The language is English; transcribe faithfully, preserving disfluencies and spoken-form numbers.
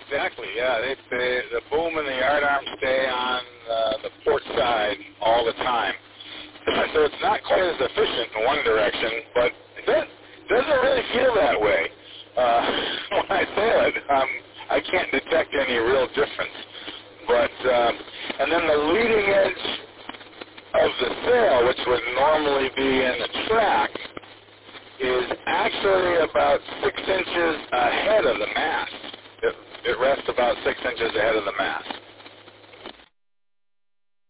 exactly. Yeah, they, they, the boom and the yard arms stay on uh, the port side all the time. So it's not quite as efficient in one direction, but it does, doesn't really feel that way. Uh, when I sail it, um, I can't detect any real difference. But um, and then the leading edge of the sail, which would normally be in the track, is actually about six inches ahead of the mast. It, it rests about six inches ahead of the mast.